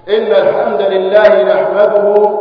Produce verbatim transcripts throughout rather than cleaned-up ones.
إن الحمد لله نحمده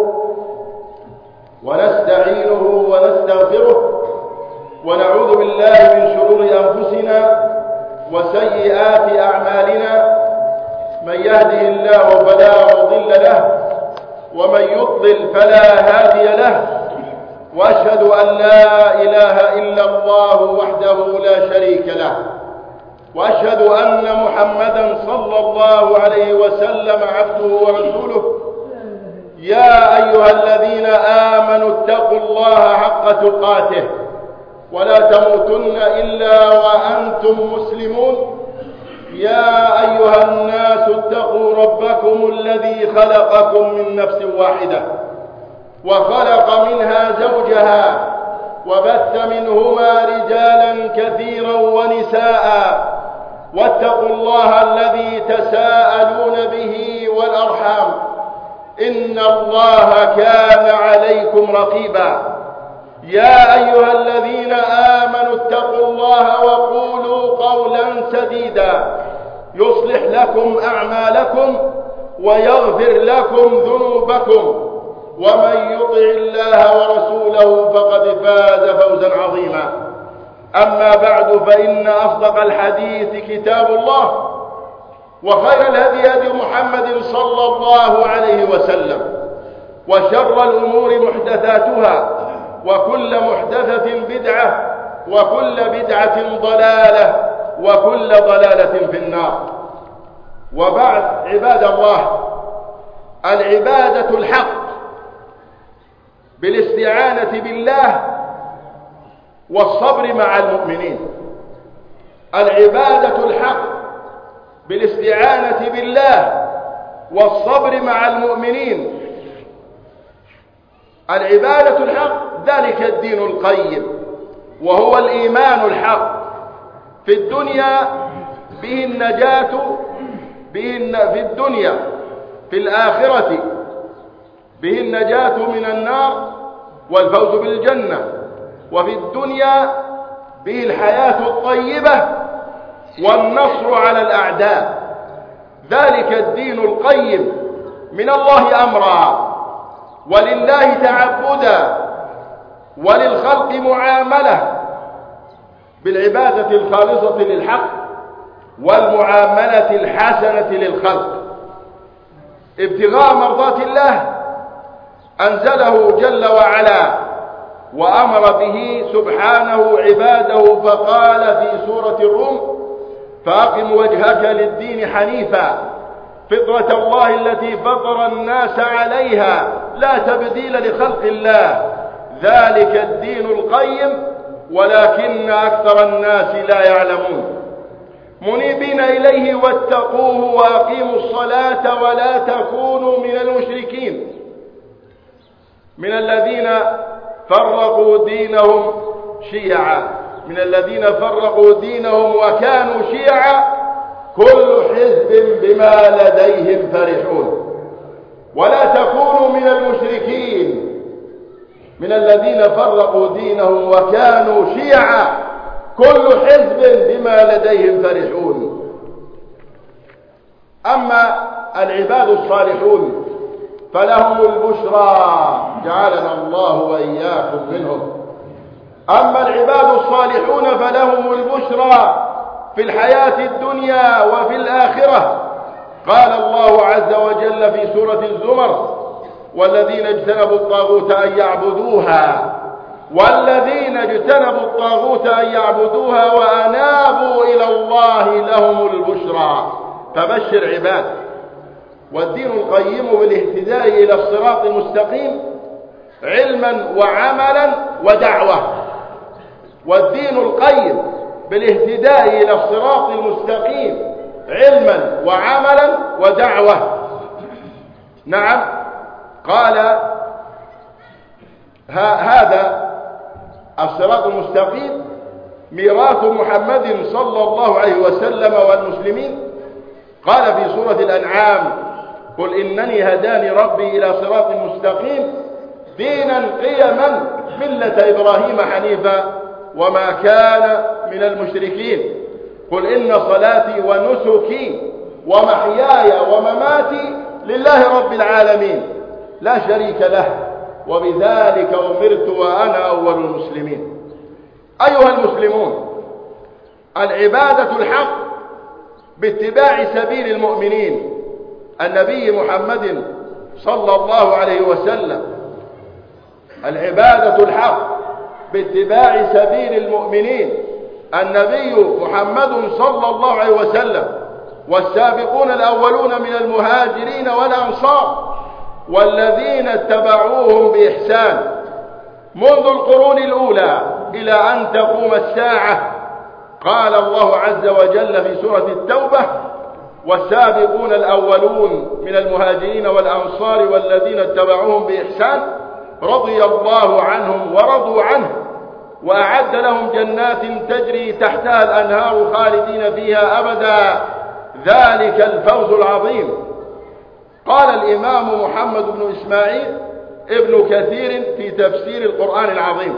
ونستعينه ونستغفره ونعوذ بالله من شرور أنفسنا وسيئات أعمالنا. من يهده الله فلا مضل له ومن يضلل فلا هادي له، وأشهد أن لا إله إلا الله وحده لا شريك له، وأشهد أن محمدا صلى الله عليه وسلم عبده ورسوله. يا أيها الذين آمنوا اتقوا الله حق تقاته ولا تموتن إلا وأنتم مسلمون. يا أيها الناس اتقوا ربكم الذي خلقكم من نفس واحدة وخلق منها زوجها وبث منهما رجالا كثيرا ونساء، واتقوا الله الذي تساءلون به والأرحام إن الله كان عليكم رقيبا. يا أيها الذين آمنوا اتقوا الله وقولوا قولا سديدا يصلح لكم أعمالكم ويغفر لكم ذنوبكم، ومن يطع الله ورسوله فقد فاز فوزا عظيما. أما بعد، فإن أصدق الحديث كتاب الله، وخير الهدي هدي محمد صلى الله عليه وسلم، وشر الأمور محدثاتها، وكل محدثة بدعة، وكل بدعة ضلالة، وكل ضلالة في النار. وبعد، عباد الله، العبادة الحق بالاستعانة بالله والصبر مع المؤمنين. العبادة الحق بالاستعانة بالله والصبر مع المؤمنين. العبادة الحق ذلك الدين القيم، وهو الإيمان الحق في الدنيا به النجاة، به في الدنيا في الآخرة به النجاة من النار والفوز بالجنة، وفي الدنيا به الحياة الطيبة والنصر على الأعداء. ذلك الدين القيم من الله أمرا، ولله تعبدا، وللخلق معاملة بالعبادة الخالصة للحق والمعاملة الحسنة للخلق. ابتغاء مرضات الله أنزله جل وعلا وأمر به سبحانه عباده، فقال في سورة الروم: فأقم وجهك للدين حنيفا فطرة الله التي فطر الناس عليها لا تبديل لخلق الله ذلك الدين القيم ولكن أكثر الناس لا يعلمون. منيبين إليه واتقوه وأقيموا الصلاة ولا تكونوا من المشركين من الذين فرقوا دينهم شيعا من الذين فرقوا دينهم وكانوا شيعا كل حزب بما لديهم فرحون. ولا تكونوا من المشركين من الذين فرقوا دينهم وكانوا شيعا كل حزب بما لديهم فرحون. أما العباد الصالحون فلهم البشرى، جعلنا الله وإياكم منهم. أما العباد الصالحون فلهم البشرى في الحياة الدنيا وفي الآخرة. قال الله عز وجل في سورة الزمر: والذين اجتنبوا الطاغوت أن يعبدوها والذين اجتنبوا الطاغوت أن يعبدوها وأنابوا إلى الله لهم البشرى. فبشر عباد. والدين القيم بالاهتداء إلى الصراط المستقيم علما وعملا ودعوة. والدين القيم بالاهتداء إلى الصراط المستقيم علما وعملا ودعوة. نعم، قال هذا الصراط المستقيم ميراث محمد صلى الله عليه وسلم والمسلمين. قال في سورة الأنعام: قل إنني هداني ربي إلى صراط مستقيم دينا قيما ملة إبراهيم حنيفا وما كان من المشركين. قل إن صلاتي ونسكي ومحياي ومماتي لله رب العالمين لا شريك له، وبذلك أمرت وأنا أول المسلمين. أيها المسلمون، العبادة الحق باتباع سبيل المؤمنين النبي محمد صلى الله عليه وسلم. العبادة الحق باتباع سبيل المؤمنين النبي محمد صلى الله عليه وسلم والسابقون الأولون من المهاجرين والأنصار والذين اتبعوهم بإحسان منذ القرون الأولى إلى أن تقوم الساعة. قال الله عز وجل في سورة التوبة: والسابقون الأولون من المهاجرين والأنصار والذين اتبعوهم بإحسان رضي الله عنهم ورضوا عنه وأعد لهم جنات تجري تحتها الأنهار خالدين فيها أبدا، ذلك الفوز العظيم. قال الإمام محمد بن إسماعيل ابن كثير في تفسير القرآن العظيم: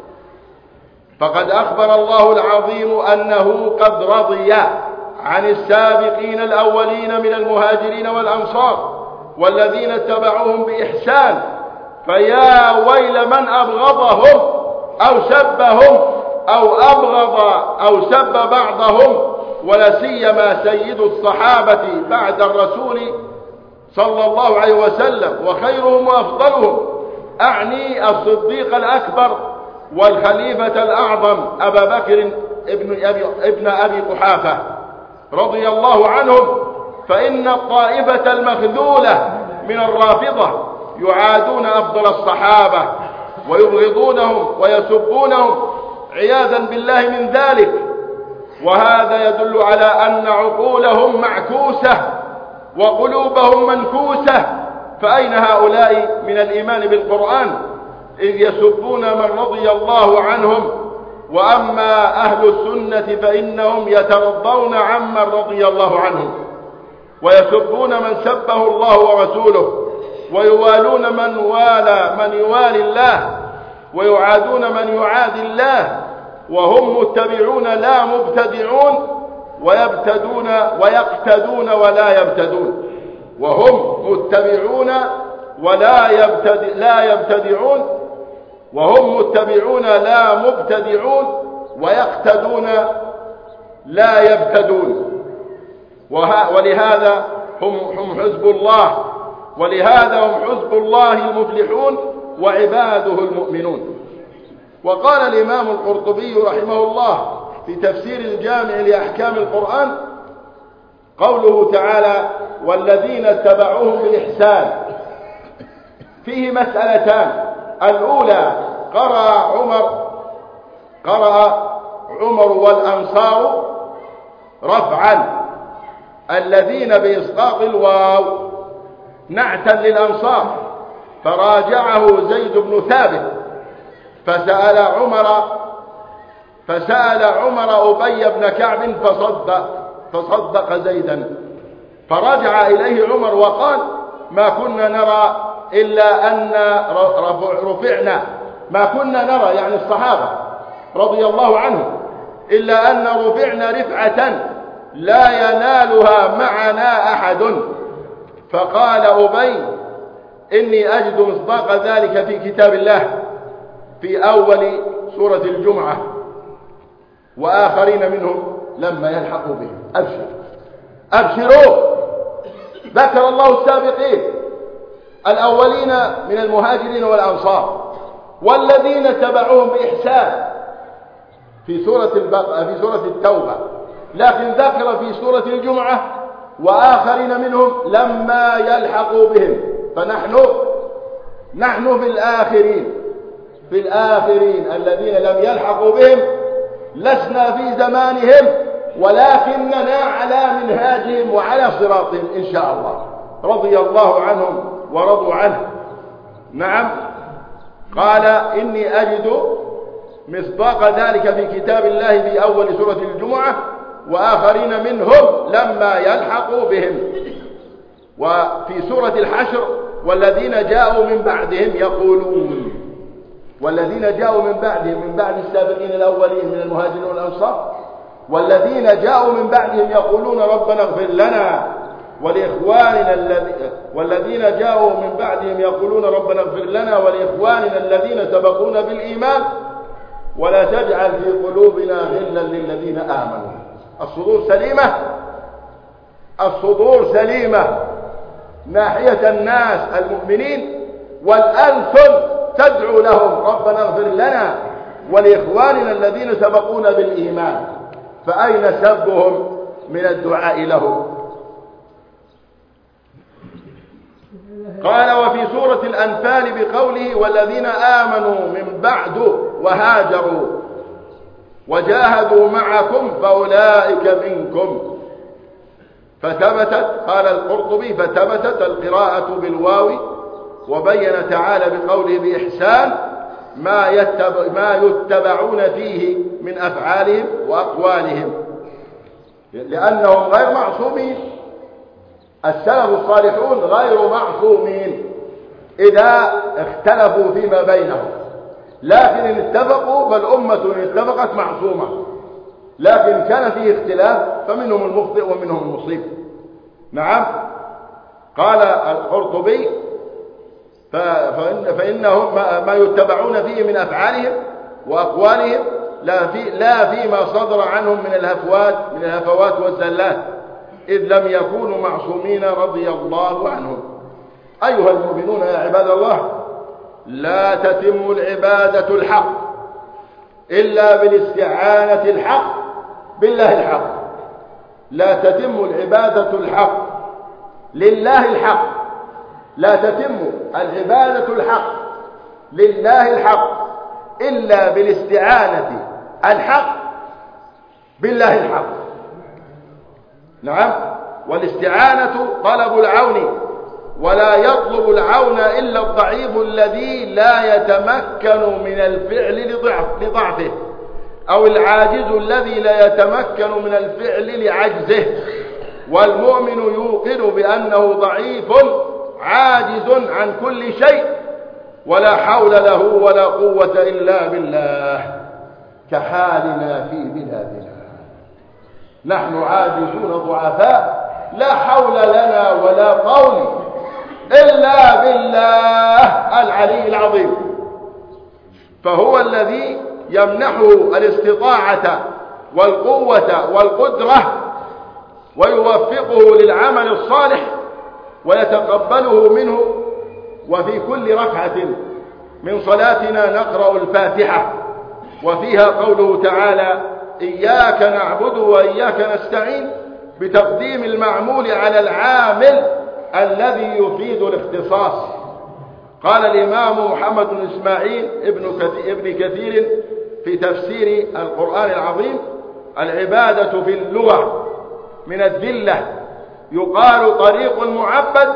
فقد أخبر الله العظيم أنه قد رضي عن السابقين الأولين من المهاجرين والأنصار والذين اتبعوهم بإحسان، فيا ويل من أبغضهم أو سبهم أو أبغض أو سب بعضهم، ولا سيما سيد الصحابة بعد الرسول صلى الله عليه وسلم وخيرهم وأفضلهم، أعني الصديق الأكبر والخليفة الأعظم أبا بكر ابن أبي, ابن أبي قحافة رضي الله عنهم. فإن الطائفة المخذولة من الرافضة يعادون أفضل الصحابة ويبغضونهم ويسبونهم عياذا بالله من ذلك، وهذا يدل على أن عقولهم معكوسة وقلوبهم منكوسة. فأين هؤلاء من الإيمان بالقرآن إذ يسبون من رضي الله عنهم؟ وأما أهل السنة فإنهم يترضون عمن رضي الله عنهم ويسبون من سبه الله ورسوله ويوالون من والى من يوالي الله ويعادون من يعادي الله، وهم متبعون لا مبتدعون ويبتدون ويقتدون ولا يبتدون، وهم متبعون ولا يبتدع لا يبتدعون وهم متبعون لا مبتدعون ويقتدون لا يبتدون. ولهذا هم هم حزب الله، ولهذا هم حزب الله المفلحون وعباده المؤمنون. وقال الإمام القرطبي رحمه الله في تفسير الجامع لأحكام القرآن قوله تعالى: والذين اتبعوهم بإحسان، فيه مسألتان. الأولى: قرأ عمر قرأ عمر والأنصار رفعا، الذين بإسقاط الواو نعتا للأنصار، فراجعه زيد بن ثابت فسأل عمر فسأل عمر أبي بن كعب فصدق فصدق زيدا، فرجع إليه عمر وقال: ما كنا نرى إلا أن رفعنا ما كنا نرى يعني الصحابة رضي الله عنهم إلا أن رفعنا رفعة لا ينالها معنا أحد. فقال أبي: إني أجد مصداق ذلك في كتاب الله في أول سورة الجمعة، وآخرين منهم لما يلحقوا بهم. أبشر أبشروا، ذكر الله السابقين الأولين من المهاجرين والأنصار والذين تبعوهم بإحسان في سورة البقرة في سورة التوبة، لكن ذكر في سورة الجمعة وآخرين منهم لما يلحقوا بهم. فنحن نحن في الآخرين في الآخرين الذين لم يلحقوا بهم، لسنا في زمانهم ولكننا على منهاجهم وعلى صراطهم إن شاء الله، رضي الله عنهم ورضوا عنه. نعم، قال: إني أجد مصداق ذلك في كتاب الله في أول سورة الجمعة وآخرين منهم لما يلحقوا بهم. وفي سورة الحشر: والذين جاءوا من بعدهم يقولون والذين جاءوا من بعدهم من بعد السابقين الأولين من المهاجرين والأنصار والذين جاءوا من بعدهم يقولون ربنا اغفر لنا ولإخواننا الذين والذين جاءوا من بعدهم يقولون ربنا اغفر لنا ولإخواننا الذين سبقونا بالإيمان ولا تجعل في قلوبنا غلا للذين آمنوا. الصدور سليمة، الصدور سليمة ناحية الناس المؤمنين، والألسن تدعو لهم ربنا اغفر لنا ولإخواننا الذين سبقونا بالإيمان، فأين سبهم من الدعاء لهم؟ قال وفي سورة الأنفال بقوله والذين آمنوا من بعد وهاجروا وجاهدوا معكم فأولئك منكم. فثبتت، قال القرطبي فثبتت القراءة بالواو، وبين تعالى بقوله بإحسان ما, يتبع ما يتبعون فيه من أفعالهم وأقوالهم، لأنهم غير معصومين. السلف الصالحون غير معصومين إذا اختلفوا فيما بينهم، لكن إن اتفقوا فالأمة إن اتفقت معصومة، لكن كان فيه اختلاف فمنهم المخطئ ومنهم المصيب. نعم. قال القرطبي فإنهم ما يتبعون فيه من أفعالهم وأقوالهم لا, في لا فيما صدر عنهم من الهفوات من الهفوات والزلات، إذ لم يكونوا معصومين رضي الله عنهم. أيها المؤمنون يا عباد الله، لا تتم العبادة الحق إلا بالاستعانة الحق بالله الحق. لا تتم العبادة الحق لله الحق، لا تتم العبادة الحق لله الحق إلا بالاستعانة الحق بالله الحق. نعم. والاستعانة طلب العون، ولا يطلب العون إلا الضعيف الذي لا يتمكن من الفعل لضعف لضعفه، أو العاجز الذي لا يتمكن من الفعل لعجزه. والمؤمن يوقن بأنه ضعيف عاجز عن كل شيء، ولا حول له ولا قوة إلا بالله، كحالنا في بلادنا. نحن عاجزون ضعفاء، لا حول لنا ولا قول إلا بالله العلي العظيم، فهو الذي يمنحه الاستطاعة والقوة والقدرة، ويوفقه للعمل الصالح ويتقبله منه. وفي كل ركعة من صلاتنا نقرأ الفاتحة، وفيها قوله تعالى إياك نعبد وإياك نستعين، بتقديم المعمول على العامل الذي يفيد الاختصاص. قال الإمام محمد بن إسماعيل ابن كثير في تفسير القرآن العظيم: العبادة في اللغة من الذلة يقال طريق معبد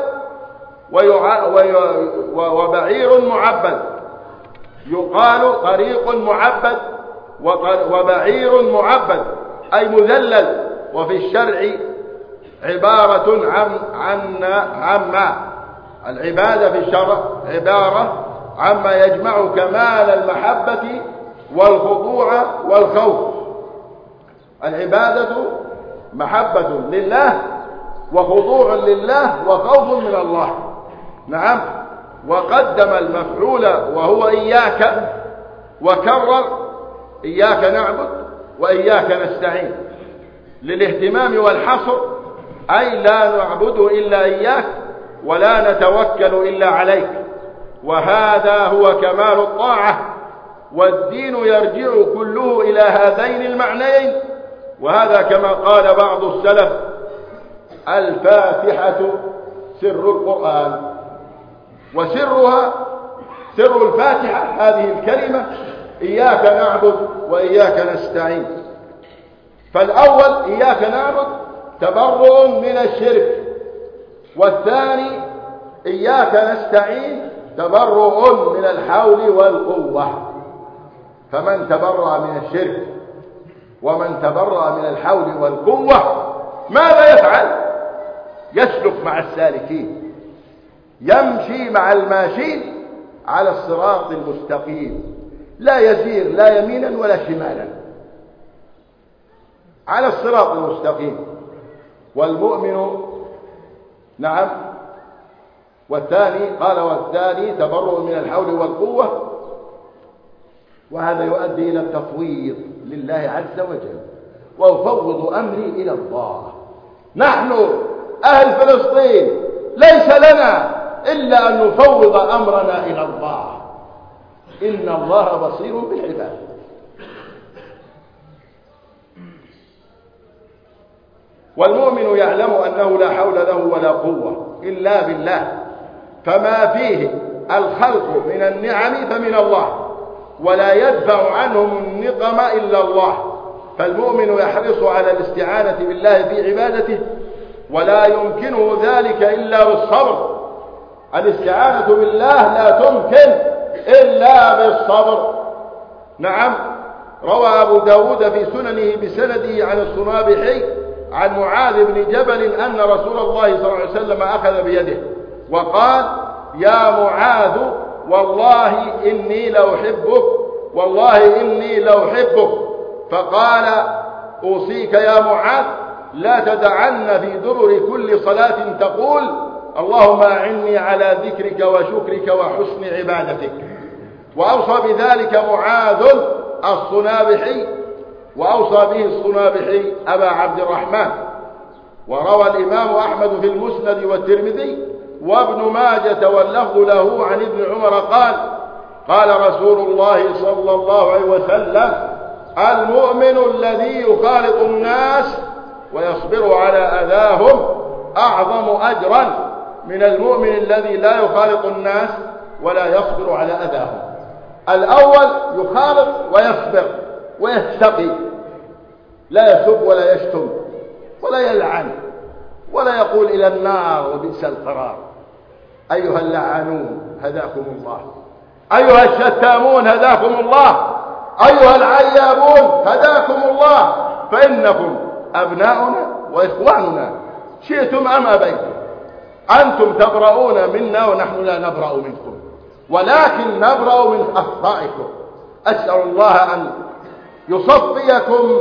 وبعير معبد، يقال طريق معبد وبعير معبد أي مذلل. وفي الشرع عبارة عن عن عما العبادة في الشرع عبارة عما يجمع كمال المحبة والخضوع والخوف. العبادة محبة لله وخضوع لله وخوف من الله. نعم. وقدم المفعول وهو إياك، وكرر إياك نعبد وإياك نستعين للاهتمام والحصر، أي لا نعبد إلا إياك ولا نتوكل إلا عليك. وهذا هو كمال الطاعة، والدين يرجع كله إلى هذين المعنيين. وهذا كما قال بعض السلف: الفاتحة سر القرآن. وسرها سر الفاتحة هذه الكلمة إياك نعبد وإياك نستعين. فالأول إياك نعبد تبرؤ من الشرك، والثاني إياك نستعين تبرؤ من الحول والقوة. فمن تبرأ من الشرك ومن تبرأ من الحول والقوة ماذا يفعل؟ يسلك مع السالكين، يمشي مع الماشين على الصراط المستقيم، لا يسير لا يمينا ولا شمالا، على الصراط المستقيم. والمؤمن نعم. والثاني قال والثاني تبرؤ من الحول والقوة، وهذا يؤدي إلى التفويض لله عز وجل، وأفوض أمري إلى الله. نحن أهل فلسطين ليس لنا إلا أن نفوض أمرنا إلى الله، إن الله بصير بالعباد. والمؤمن يعلم أنه لا حول له ولا قوة إلا بالله، فما فيه الخلق من النعم فمن الله، ولا يدفع عنهم النقم إلا الله. فالمؤمن يحرص على الاستعانة بالله في عبادته، ولا يمكنه ذلك إلا بالصبر. الاستعانة بالله لا تمكن إلا بالصبر. نعم. روى أبو داود في سننه بسنده عن الصنابحي عن معاذ بن جبل أن رسول الله صلى الله عليه وسلم أخذ بيده وقال: يا معاذ والله إني لأحبك، والله إني لأحبك. فقال: أوصيك يا معاذ لا تدعن في درر كل صلاة تقول: اللهم أعني على ذكرك وشكرك وحسن عبادتك. وأوصى بذلك معاذ الصنابحي، وأوصى به الصنابحي أبا عبد الرحمن. وروى الإمام أحمد في المسند والترمذي وابن ماجة واللفظ له عن ابن عمر قال: قال رسول الله صلى الله عليه وسلم: المؤمن الذي يخالط الناس ويصبر على أذاهم أعظم أجرا من المؤمن الذي لا يخالط الناس ولا يصبر على أذاهم. الأول يخالط ويصبر ويتقي، لا يسب ولا يشتم ولا يلعن ولا يقول إلى النار وبئس القرار. أيها اللعانون هداكم الله، أيها الشتامون هداكم الله، أيها العيابون هداكم الله، فإنكم أبناؤنا وإخواننا شئتم أم أبيتم. أنتم تبرؤون منا ونحن لا نبرأ منكم، ولكن نبرأ من أخطائكم. أسأل الله أن يصفيكم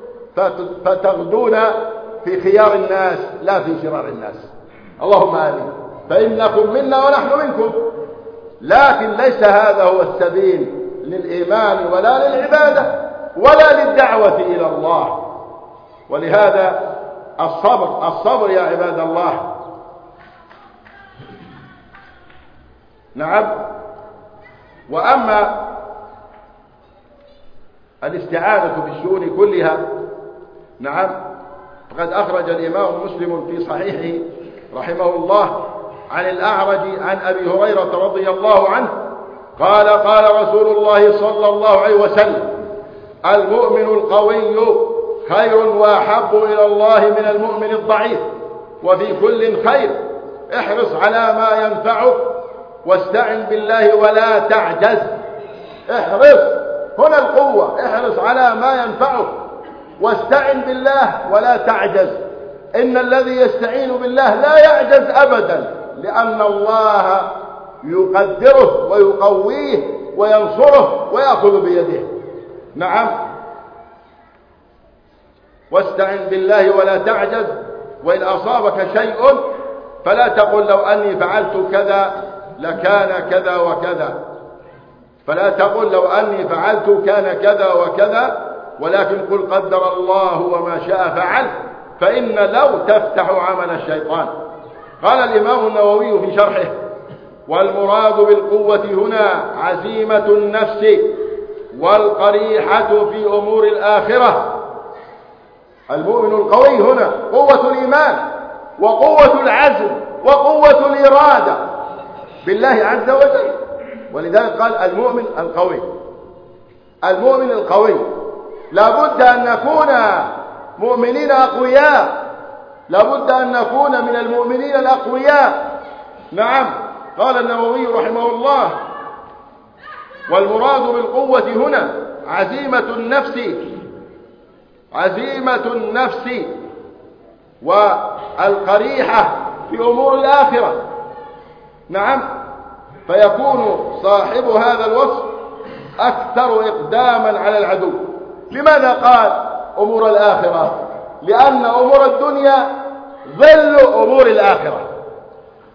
فتغدون في خيار الناس لا في شرار الناس، اللهم آمين. فإنكم منا ونحن منكم، لكن ليس هذا هو السبيل للإيمان ولا للعبادة ولا للدعوة إلى الله. ولهذا الصبر الصبر يا عباد الله. نعم. وأما الاستعانة بالشؤون كلها، نعم، فقد أخرج الإمام مسلم في صحيحه رحمه الله عن الأعرج عن أبي هريرة رضي الله عنه قال: قال رسول الله صلى الله عليه وسلم: المؤمن القوي خير وأحب إلى الله من المؤمن الضعيف، وفي كل خير. احرص على ما ينفعك واستعن بالله ولا تعجز. احرص هنا القوة، احرص على ما ينفعك واستعن بالله ولا تعجز. إن الذي يستعين بالله لا يعجز أبدا، لأن الله يقدره ويقويه وينصره ويأخذ بيده. نعم. واستعن بالله ولا تعجز. وإن أصابك شيء فلا تقل لو أني فعلت كذا لكان كذا وكذا، فلا تقل لو أني فعلت كان كذا وكذا، ولكن قل قدر الله وما شاء فعل، فإن لو تفتح عمل الشيطان. قال الإمام النووي في شرحه: والمراد بالقوة هنا عزيمة النفس والقريحة في أمور الآخرة. المؤمن القوي هنا قوة الإيمان وقوة العزم وقوة الإرادة بالله عز وجل. ولذلك قال المؤمن القوي. المؤمن القوي لابد أن نكون مؤمنين أقوياء، لابد أن نكون من المؤمنين الأقوياء. نعم. قال النووي رحمه الله: والمراد بالقوة هنا عزيمة النفس، عزيمة النفس والقريحة في أمور الآخرة. نعم. فيكون صاحب هذا الوصف أكثر إقداما على العدو. لماذا قال أمور الآخرة؟ لأن أمور الدنيا ظل أمور الآخرة.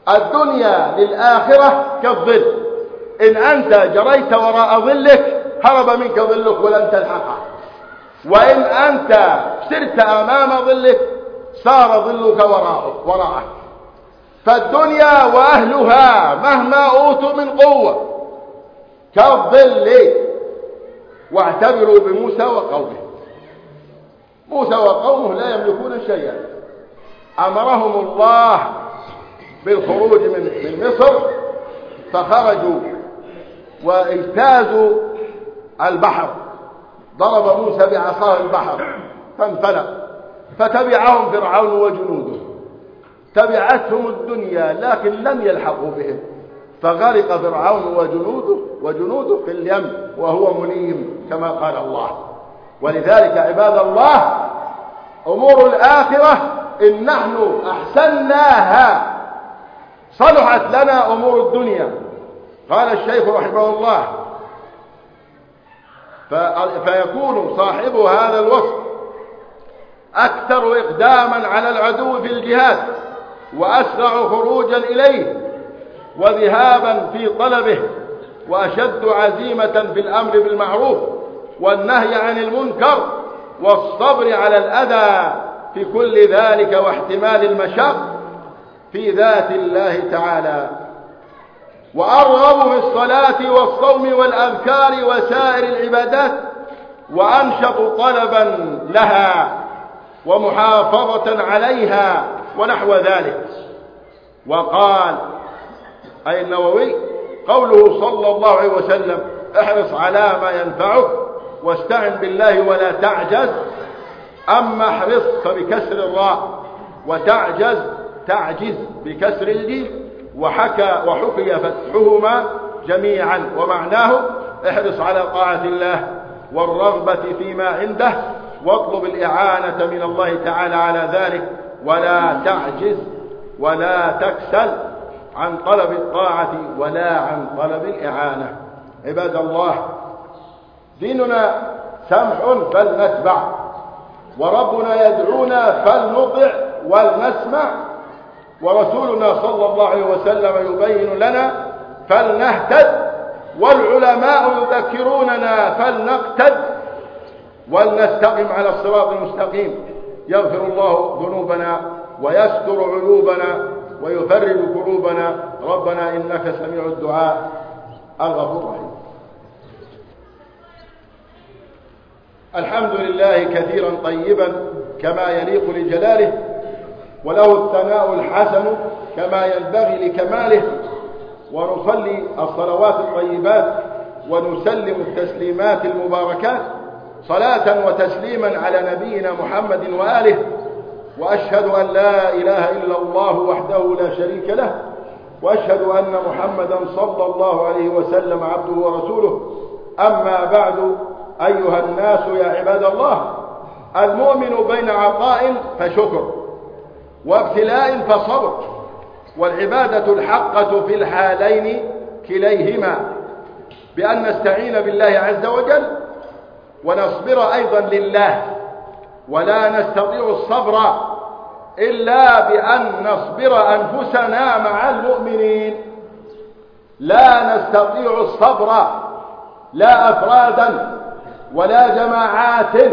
الدنيا للآخرة كالظل، إن أنت جريت وراء ظلك هرب منك ظلك ولن تلحقه، وإن أنت سرت أمام ظلك صار ظلك وراءه. فالدنيا وأهلها مهما أوتوا من قوة كالظل. واعتبروا بموسى وقومه، موسى وقومه لا يملكون شيئا، أمرهم الله بالخروج من مصر فخرجوا واجتازوا البحر، ضرب موسى بعصاه البحر فانفلق، فتبعهم فرعون وجنوده، تبعتهم الدنيا لكن لم يلحقوا بهم، فغرق فرعون وجنوده وجنوده في اليم وهو مليم كما قال الله. ولذلك عباد الله أمور الآخرة إن نحن أحسناها صلحت لنا أمور الدنيا. قال الشيخ رحمه الله: فيكون صاحب هذا الوصف أكثر إقداما على العدو في الجهاد، وأسرع خروجا إليه وذهابا في طلبه، وأشد عزيمة في الأمر بالمعروف والنهي عن المنكر والصبر على الأذى في كل ذلك، واحتمال المشاق في ذات الله تعالى. وأرغب في الصلاة والصوم والأذكار وسائر العبادات، وأنشط طلبا لها ومحافظة عليها ونحو ذلك. وقال أي النووي قوله صلى الله عليه وسلم: احرص على ما ينفعك واستعن بالله ولا تعجز. أما احرص فبكسر الراء، وتعجز تعجز بكسر الجيم، وحكى وحكي فتحهما جميعا، ومعناه احرص على طاعة الله والرغبة فيما عنده، واطلب الإعانة من الله تعالى على ذلك، ولا تعجز ولا تكسل عن طلب الطاعة ولا عن طلب الإعانة. عباد الله، ديننا سمح فلنتبع، وربنا يدعونا فلنطع ولنسمع، ورسولنا صلى الله عليه وسلم يبين لنا فلنهتد، والعلماء يذكروننا فلنقتد ولنستقم على الصراط المستقيم. يغفر الله ذنوبنا ويستر عيوبنا ويفرج كروبنا. ربنا إنك سميع الدعاء الغفور الرحيم. الحمد لله كثيرا طيبا كما يليق لجلاله، وله الثناء الحسن كما ينبغي لكماله، ونصلي الصلوات الطيبات ونسلم التسليمات المباركات صلاة وتسليما على نبينا محمد وآله. وأشهد أن لا إله إلا الله وحده لا شريك له، وأشهد أن محمدا صلى الله عليه وسلم عبده ورسوله. أما بعد، أيها الناس يا عباد الله، المؤمن بين عطاء فشكر وابتلاء فصبر، والعبادة الحقة في الحالين كليهما، بأن نستعين بالله عز وجل ونصبر أيضا لله، ولا نستطيع الصبر إلا بأن نصبر أنفسنا مع المؤمنين. لا نستطيع الصبر لا أفرادا ولا جماعات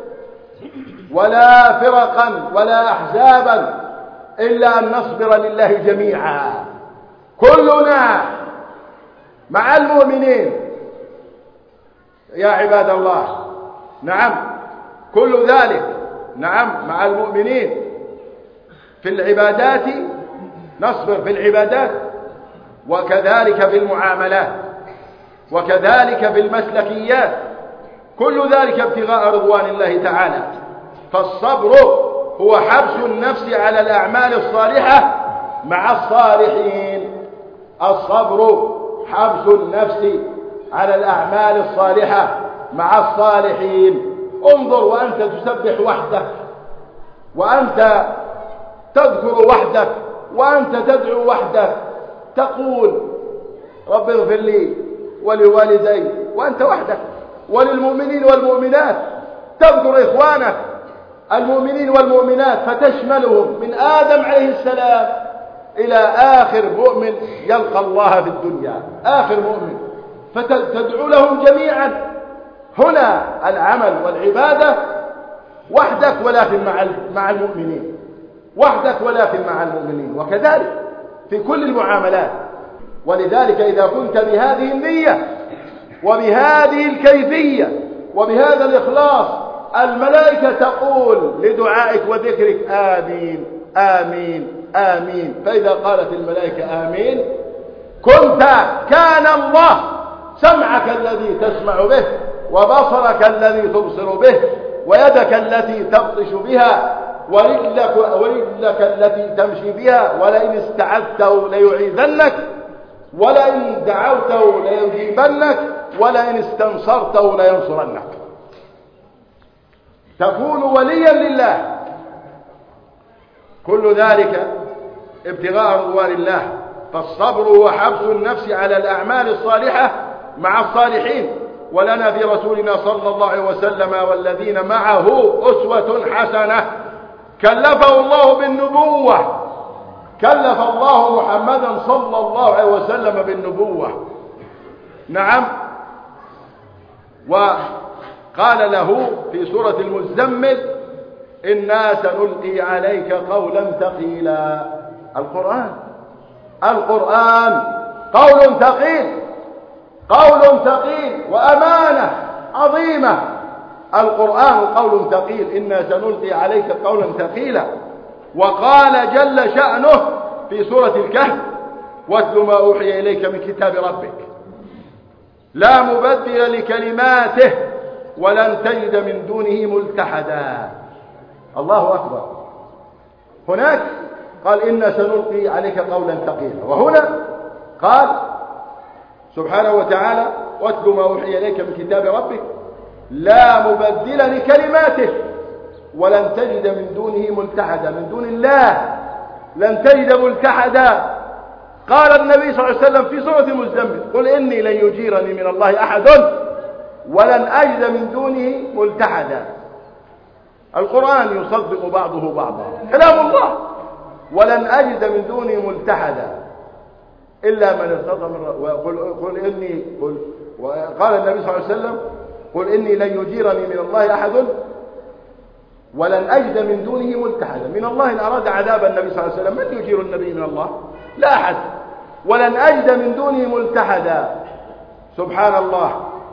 ولا فرقا ولا أحزابا، إلا أن نصبر لله جميعا، كلنا مع المؤمنين يا عباد الله. نعم، كل ذلك نعم مع المؤمنين. في العبادات نصبر، في العبادات، وكذلك في المعاملات، وكذلك في المسلكيات، كل ذلك ابتغاء رضوان الله تعالى. فالصبر هو حبس النفس على الأعمال الصالحة مع الصالحين. الصبر حبس النفس على الأعمال الصالحة مع الصالحين. انظر وأنت تسبح وحدك، وأنت تذكر وحدك، وأنت تدعو وحدك، تقول رب اغفر لي ولوالدي وأنت وحدك، وللمؤمنين والمؤمنات، تذكر إخوانك المؤمنين والمؤمنات فتشملهم من آدم عليه السلام إلى آخر مؤمن يلقى الله في الدنيا، آخر مؤمن، فتدعو لهم جميعا. هنا العمل والعبادة وحدك ولكن مع مع المؤمنين، وحدك ولكن مع المؤمنين، وكذلك في كل المعاملات. ولذلك إذا كنت بهذه النية وبهذه الكيفية وبهذا الإخلاص، الملائكة تقول لدعائك وذكرك آمين آمين آمين. فإذا قالت الملائكة آمين كنت كان الله سمعك الذي تسمع به، وبصرك الذي تبصر به، ويدك التي تبطش بها، ورجلك, ورجلك التي تمشي بها، ولئن استعذته ليعيذنك، ولئن دعوته ليجيبنك، ولئن استنصرته لينصرنك. تكون وليا لله. كل ذلك ابتغاء رضوان الله. فالصبر هو حبس النفس على الأعمال الصالحة مع الصالحين. ولنا في رسولنا صلى الله عليه وسلم والذين معه أسوة حسنة. كلفه الله بالنبوة، كلف الله محمدا صلى الله عليه وسلم بالنبوة. نعم. وقال له في سورة المزمل إنا سنلقي عليك قولا ثقيلا. القرآن القرآن قول ثقيل، قول ثقيل وأمانة عظيمة. القرآن قول ثقيل، إنا سنلقي عليك قولا ثقيلا. وقال جل شأنه في سورة الكهف واتل ما أوحي إليك من كتاب ربك لا مبدل لكلماته ولن تجد من دونه ملتحدا. الله أكبر. هناك قال إنا سنلقي عليك قولا ثقيلا، وهنا قال سبحانه وتعالى واتل ما أوحي إليك من كتاب ربك لا مبدل لكلماته ولن تجد من دونه ملتحدا. من دون الله لن تجد ملتحدا. قال النبي صلى الله عليه وسلم في سورة المزمل قل إني لن يجيرني من الله أحد ولن أجد من دونه ملتحدا. القرآن يصدق بعضه بعضا، كلام الله. ولن أجد من دونه ملتحدا إلا من ارتضى من وقل قل إني قل وقال النبي صلى الله عليه وسلم قل إني لن يجيرني من الله أحد ولن أجد من دونه ملتحدا. من الله إن أراد عذاب النبي صلى الله عليه وسلم من يجير النبي من الله؟ لا أحد. ولن أجد من دونه ملتحدا. سبحان الله.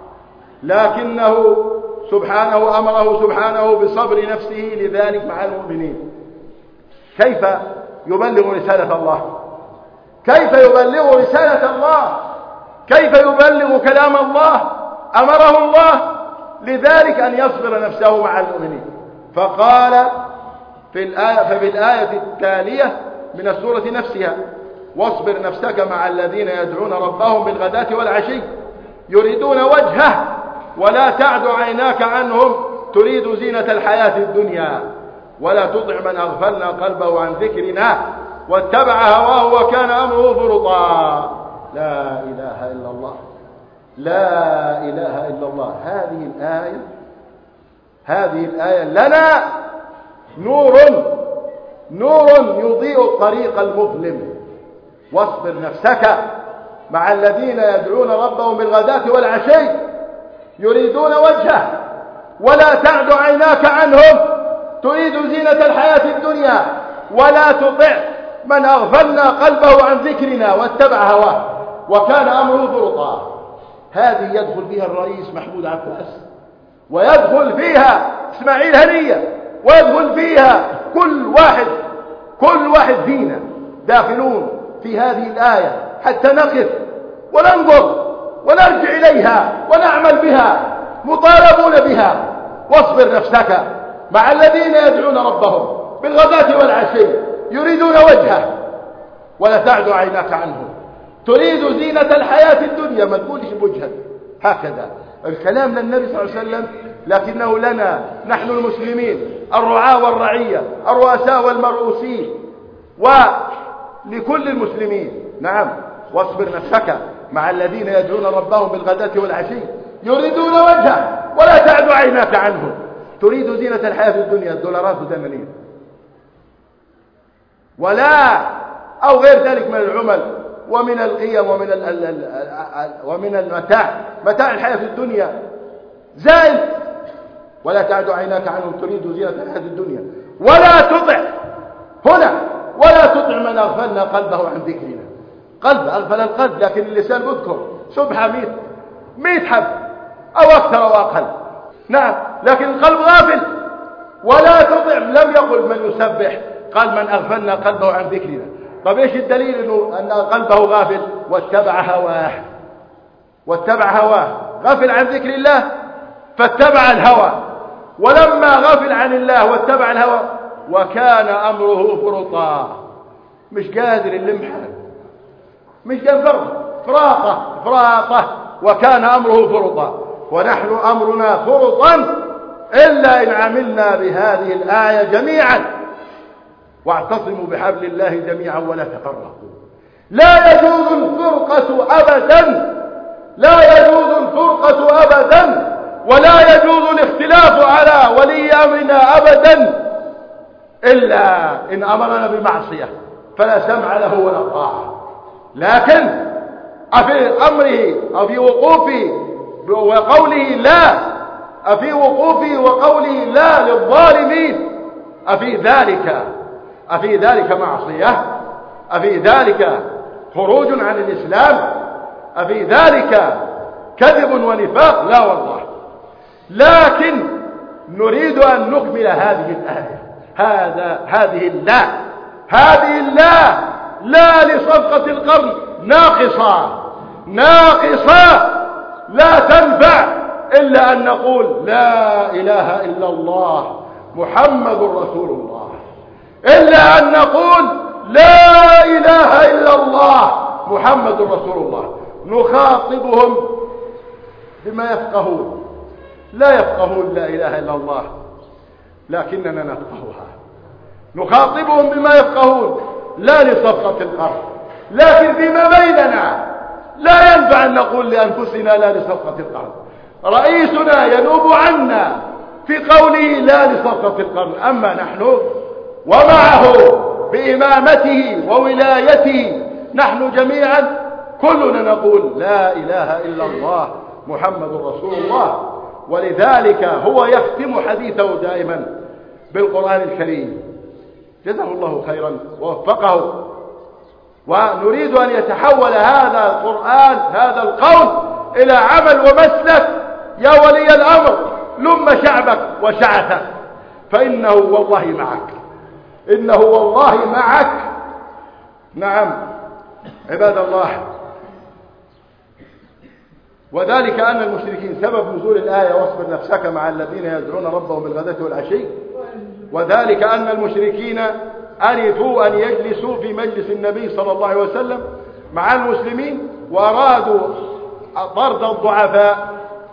لكنه سبحانه أمره سبحانه بصبر نفسه لذلك مع المؤمنين. كيف يبلغ رسالة الله؟ كيف يبلغ رسالة الله؟ كيف يبلغ كلام الله؟ أمره الله لذلك أن يصبر نفسه مع المؤمنين. فقال في الآية ففي الآية التالية من السورة نفسها واصبر نفسك مع الذين يدعون ربهم بالغداة والعشي يريدون وجهه ولا تعد عيناك عنهم تريد زينة الحياة الدنيا ولا تطع من أغفلنا قلبه عن ذكرنا واتبع هواه وكان أمره فرطا. لا إله إلا الله، لا إله إلا الله. هذه الآية هذه الآية لنا نور نور يضيء الطريق المظلم. واصبر نفسك مع الذين يدعون ربهم بالغداة والعشي يريدون وجهه ولا تعد عيناك عنهم تريد زينة الحياة الدنيا ولا تطع من أغفلنا قلبه عن ذكرنا واتبع هواه وكان أمره فرطا. هذه يدخل فيها الرئيس محمود عبد الأسد، ويدخل فيها إسماعيل هنية، ويدخل فيها كل واحد كل واحد فينا داخلون في هذه الآية حتى نقف وننظر ونرجع إليها ونعمل بها، مطالبون بها. واصبر نفسك مع الذين يدعون ربهم بالغداة والعشي يريدون وجهه ولا تعد عيناك عنهم تريد زينة الحياة الدنيا. ما تقولش بوجهك. هكذا الكلام للنبي صلى الله عليه وسلم، لكنه لنا نحن المسلمين الرعاة والرعية الرؤساء والمرؤوسين ولكل المسلمين. نعم. واصبر نفسك مع الذين يدعون ربهم بالغداة والعشي يريدون وجهه ولا تعد عيناك عنهم تريد زينة الحياة الدنيا، الدولارات والدنانير. ولا أو غير ذلك من العمل ومن القيم ومن ال ال ال ومن المتاع متاع الحياة الدنيا زائل. ولا تعد عيناك عنهم تريد زينة الحياة الدنيا ولا تطع هنا ولا تطع من أغفلنا قلبه عن ذكرنا. قلب أغفل القلب، لكن اللسان يذكر سبحة مئة مئة حب أو أكثر أو أقل. نعم، لكن القلب غافل. ولا تطع لم يقل من يسبح، قال من أغفلنا قلبه عن ذكرنا. طب إيش الدليل إنه أن قلبه غافل؟ واتبع هواه واتبع هواه غافل عن ذكر الله فاتبع الهوى. ولما غافل عن الله واتبع الهوى وكان أمره فرطا، مش قادر اللمحة، مش قادر فراقة فراقة وكان أمره فرطا. ونحن أمرنا فرطا إلا إن عملنا بهذه الآية جميعا. واعتصموا بحبل الله جميعا ولا تفرقوا. لا يجوز الفرقة أبدا، لا يجوز الفرقة أبدا، ولا يجوز الاختلاف على ولي أمرنا أبدا إلا إن أمرنا بمعصية فلا سمع له ولا طاعة. لكن أفي أمره أفي وقوفه وقوله لا، أفي وقوفه وقوله لا للظالمين، أفي ذلك أفي ذلك معصية؟ أفي ذلك خروج عن الإسلام؟ أفي ذلك كذب ونفاق؟ لا والله. لكن نريد أن نكمل هذه الآية. هذا هذه اللا هذه اللا لا لصفقة القرن ناقصة ناقصة لا تنفع إلا أن نقول لا إله إلا الله محمد رسول الله، إلا أن نقول لا إله إلا الله محمد رسول الله. نخاطبهم بما يفقهون، لا يفقهون لا إله إلا الله لكننا نفقهها. نخاطبهم بما يفقهون لا لصفقة القرن، لكن فيما بيننا لا ينفع أن نقول لأنفسنا لا لصفقة القرن. رئيسنا ينوب عنا في قوله لا لصفقة القرن، أما نحن ومعه بإمامته وولايته نحن جميعا كلنا نقول لا إله إلا الله محمد رسول الله. ولذلك هو يختم حديثه دائما بالقرآن الكريم، جزاه الله خيرا ووفقه. ونريد أن يتحول هذا القرآن هذا القول إلى عمل ومسلك. يا ولي الأمر لم شعبك وشعثك فإنه والله معك، إنه والله معك. نعم عباد الله، وذلك أن المشركين سبب نزول الآية واصبر نفسك مع الذين يدعون ربهم بالغداة والعشي، وذلك أن المشركين أرثوا أن يجلسوا في مجلس النبي صلى الله عليه وسلم مع المسلمين، وأرادوا طرد الضعفاء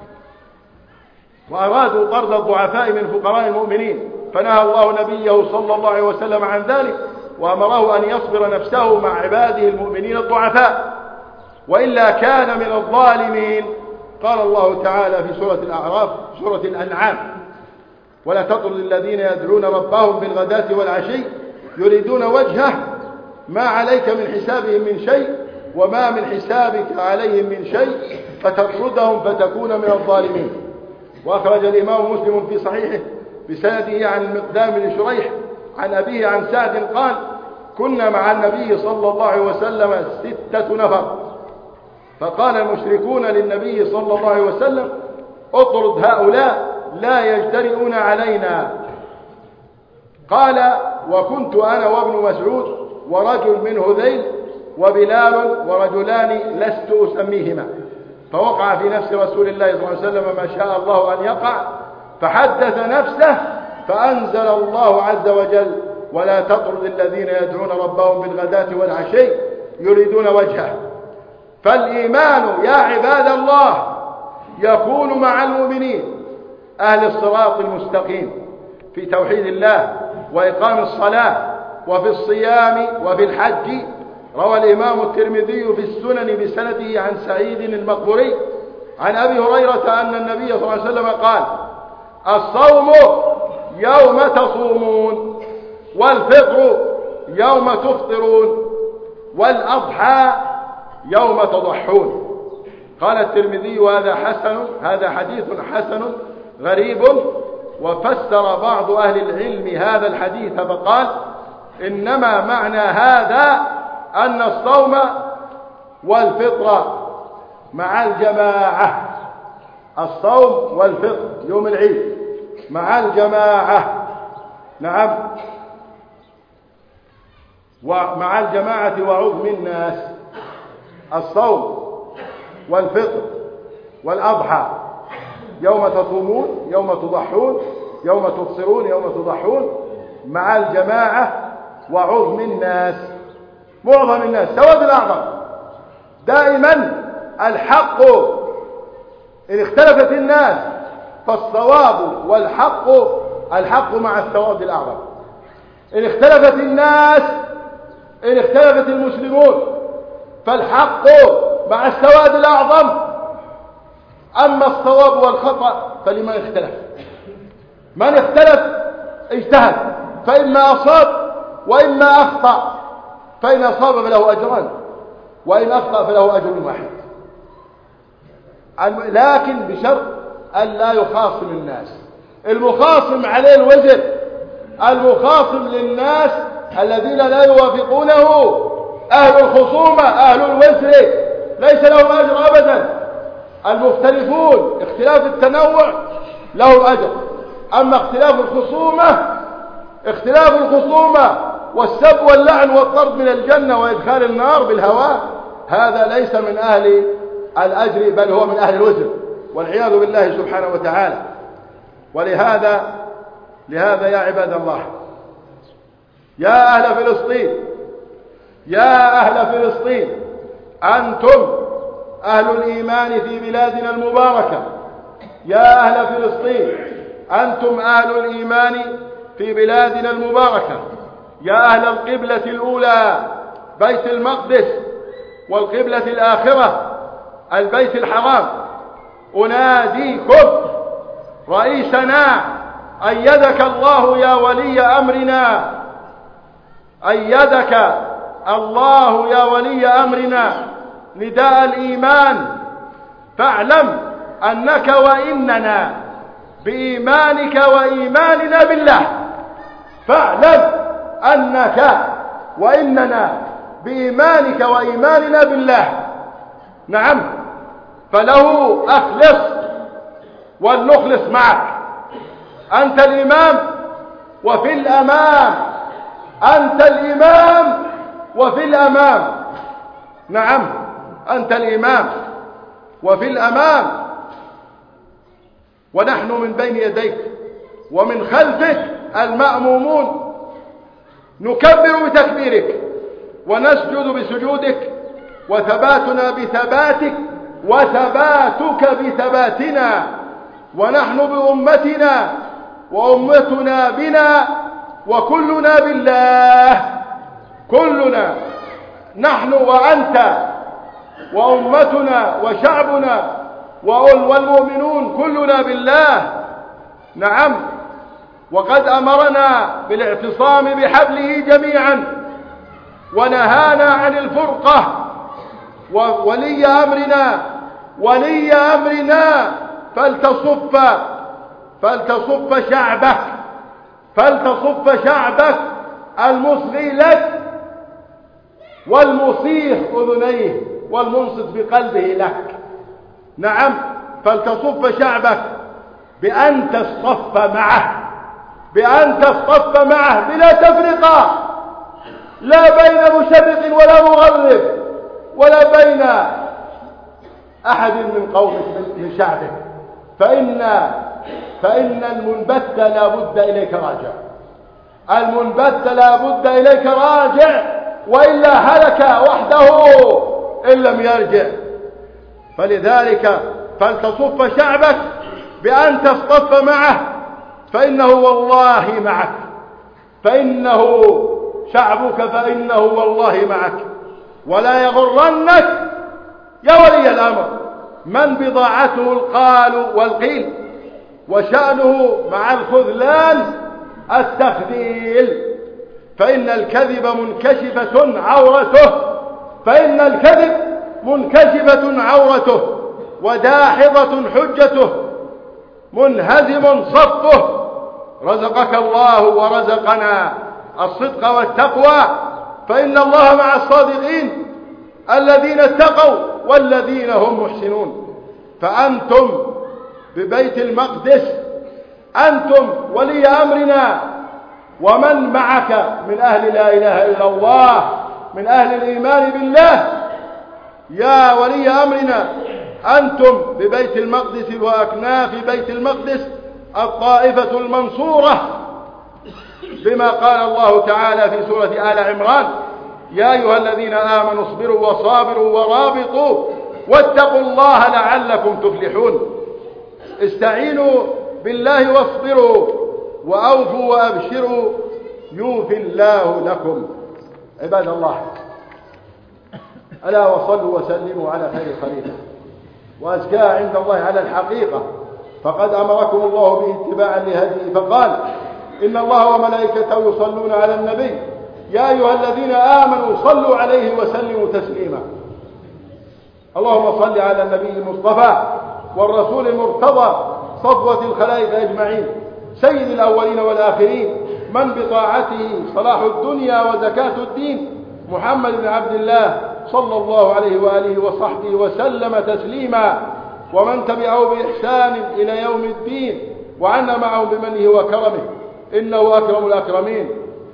وأرادوا طرد الضعفاء من فقراء المؤمنين، فنهى الله نبيه صلى الله عليه وسلم عن ذلك وأمره أن يصبر نفسه مع عباده المؤمنين الضعفاء، وإلا كان من الظالمين. قال الله تعالى في سورة الأعراف سورة الأنعام: ولا تطرد الذين يدعون ربهم بالغداة والعشي يريدون وجهه ما عليك من حسابهم من شيء وما من حسابك عليهم من شيء فتطردهم فتكون من الظالمين. وأخرج الإمام مسلم في صحيحه بسنده عن المقدام بن شريح عن أبيه عن سعد قال: كنا مع النبي صلى الله عليه وسلم ستة نفر، فقال المشركون للنبي صلى الله عليه وسلم: اطرد هؤلاء لا يجترئون علينا. قال: وكنت أنا وابن مسعود ورجل من هذيل وبلال ورجلان لست أسميهما. فوقع في نفس رسول الله صلى الله عليه وسلم ما شاء الله أن يقع، فحدث نفسه فأنزل الله عز وجل: ولا تطرد الذين يدعون ربهم بالغداة والعشي يريدون وجهه. فالإيمان يا عباد الله يكون مع المؤمنين أهل الصراط المستقيم في توحيد الله وإقام الصلاة وفي الصيام وفي الحج. روى الإمام الترمذي في السنن بسنده عن سعيد المقبري عن أبي هريرة أن النبي صلى الله عليه وسلم قال: الصوم يوم تصومون والفطر يوم تفطرون والأضحى يوم تضحون. قال الترمذي وهذا حسن، هذا حديث حسن غريب. وفسر بعض أهل العلم هذا الحديث فقال إنما معنى هذا أن الصوم والفطر مع الجماعة، الصوم والفطر يوم العيد مع الجماعة، نعم، ومع الجماعة وعظم الناس، الصوم والفطر والأضحى يوم تصومون يوم تضحون يوم تبصرون يوم تضحون مع الجماعة وعظم الناس، معظم الناس، سواد الأعظم. دائما الحق إن اختلفت الناس فالصواب والحق الحق مع السواد الأعظم. إن اختلفت الناس إن اختلفت المسلمون فالحق مع السواد الأعظم. أما الصواب والخطأ فلمن اختلف، من اختلف اجتهد فإما أصاب وإما أخطأ، فإن أصاب فله أجران وإن أخطأ فله أجر واحد، لكن بشرط أن لا يخاصم الناس. المخاصم عليه الوزر، المخاصم للناس الذين لا يوافقونه أهل الخصومة أهل الوزر ليس لهم أجر أبدا. المختلفون اختلاف التنوع له أجر، أما اختلاف الخصومة اختلاف الخصومة والسب واللعن والطرد من الجنة وإدخال النار بالهواء هذا ليس من أهل الأجر بل هو من أهل الوزر والعياذ بالله سبحانه وتعالى. ولهذا لهذا يا عباد الله، يا أهل فلسطين يا أهل فلسطين أنتم أهل الإيمان في بلادنا المباركة، يا أهل فلسطين أنتم أهل الإيمان في بلادنا المباركة، يا أهل القبلة الأولى بيت المقدس والقبلة الآخرة البيت الحرام، أناديكم رئيسنا أيدك الله يا ولي أمرنا، أيدك الله يا ولي أمرنا نداء الإيمان، فاعلم أنك وإننا بإيمانك وإيماننا بالله، فاعلم أنك وإننا بإيمانك وإيماننا بالله، نعم، فله أخلص ولنخلص معك. أنت الإمام وفي الأمام، أنت الإمام وفي الأمام، نعم، أنت الإمام وفي الأمام، ونحن من بين يديك ومن خلفك المأمومون، نكبر بتكبيرك ونسجد بسجودك، وثباتنا بثباتك وثباتك بثباتنا، ونحن بأمتنا وأمتنا بنا وكلنا بالله، كلنا نحن وأنت وأمتنا وشعبنا والمؤمنون كلنا بالله، نعم. وقد أمرنا بالاعتصام بحبله جميعا ونهانا عن الفرقة، وولي أمرنا ولي أمرنا فلتصف فلتصف شعبك فلتصف شعبك المصغي لك والمصيح أذنيه والمنصت بقلبه لك، نعم، فلتصف شعبك بأن تصطف معه بأن تصطف معه بلا تفرقة، لا بين مشرق ولا مغرب ولا بين أحد من قومك من شعبك، فإن فإن المنبت لا بد إليك راجع، المنبت لا بد إليك راجع، وإلا هلك وحده إن لم يرجع. فلذلك فلتصف شعبك بأن تصطف معه، فإنه والله معك، فإنه شعبك فإنه والله معك. ولا يغرنك يا ولي الأمر من بضاعته القال والقيل، وشأنه مع الخذلان التخذيل، فإن الكذب منكشفة عورته فإن الكذب منكشفة عورته وداحضة حجته منهزم صفه. رزقك الله ورزقنا الصدق والتقوى، فإن الله مع الصادقين الذين اتقوا والذين هم محسنون. فأنتم ببيت المقدس أنتم ولي أمرنا، ومن معك من أهل لا إله إلا الله، من أهل الإيمان بالله. يا ولي أمرنا أنتم ببيت المقدس وأكناف بيت المقدس الطائفة المنصورة، بما قال الله تعالى في سورة آل عمران: يا أيها الذين آمنوا اصبروا وصابروا ورابطوا واتقوا الله لعلكم تفلحون. استعينوا بالله واصبروا وأوفوا وأبشروا يوفي الله لكم. عباد الله، ألا وصلوا وسلموا على خير خليفة وأزكاها عند الله على الحقيقة، فقد أمركم الله به اتباعا لهديه، فقال: إن الله وملائكته يصلون على النبي يا أيها الذين آمنوا صلوا عليه وسلموا تسليما. اللهم صل على النبي المصطفى والرسول المرتضى صفوة الخلائق أجمعين، سيد الأولين والآخرين، من بطاعته صلاح الدنيا وزكاة الدين، محمد بن عبد الله صلى الله عليه وآله وصحبه وسلم تسليما، ومن تبعه بإحسان إلى يوم الدين، وعنا معهم بمنه وكرمه، إنه أكرم الأكرمين.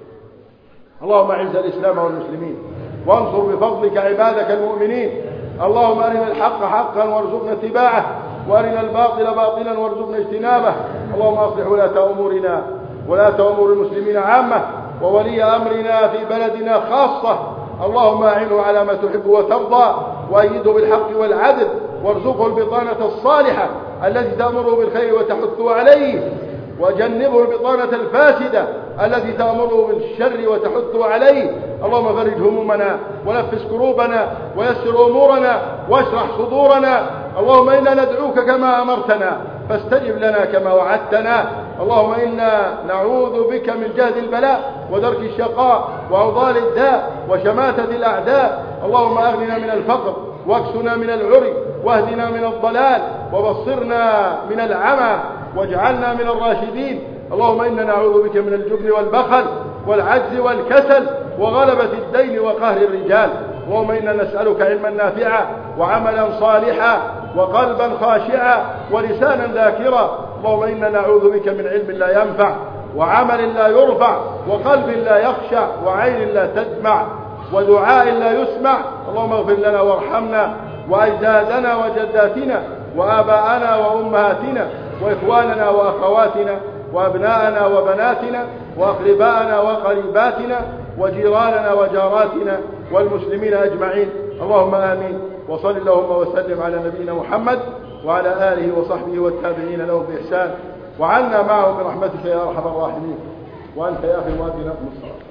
اللهم أعز الإسلام والمسلمين، وانصر بفضلك عبادك المؤمنين. اللهم أرنا الحق حقا وارزقنا اتباعه، وأرنا الباطل باطلا وارزقنا اجتنابه. اللهم أصلح ولاة أمورنا، ولاة أمور المسلمين عامة، وولي أمرنا في بلدنا خاصة. اللهم أعنه على ما تحب وترضى، وأيده بالحق والعدل، وارزقه البطانة الصالحة التي تأمره بالخير وتحثه عليه، وجنبه البطانة الفاسدة التي تأمره بالشر وتحثه عليه. اللهم فرج همومنا ونفس كروبنا ويسر أمورنا واشرح صدورنا. اللهم إنا ندعوك كما أمرتنا فاستجب لنا كما وعدتنا. اللهم إنا نعوذ بك من جهد البلاء ودرك الشقاء وعضال الداء وشماتة الأعداء. اللهم أغننا من الفقر واكسنا من العري واهدنا من الضلال وبصرنا من العمى واجعلنا من الراشدين. اللهم إنا نعوذ بك من الجبن والبخل والعجز والكسل وغلبة الدين وقهر الرجال. اللهم إنا نسألك علما نافعا وعملا صالحا وقلبا خاشعا ولسانا ذاكرا. اللهم إنا نعوذ بك من علم لا ينفع وعمل لا يرفع وقلب لا يخشع وعين لا تدمع ودعاء لا يسمع. اللهم اغفر لنا وارحمنا وأجدادنا وجداتنا وآباءنا وأمهاتنا وإخواننا وأخواتنا وأبناءنا وبناتنا وأقرباءنا وقريباتنا وجيراننا وجاراتنا والمسلمين أجمعين. اللهم آمين. وصل اللهم وسلم على نبينا محمد وعلى آله وصحبه والتابعين لهم بإحسان، وعنا معهم برحمتك يا أرحم الراحمين. وأنت يا أخي المؤذن أقم الصلاة.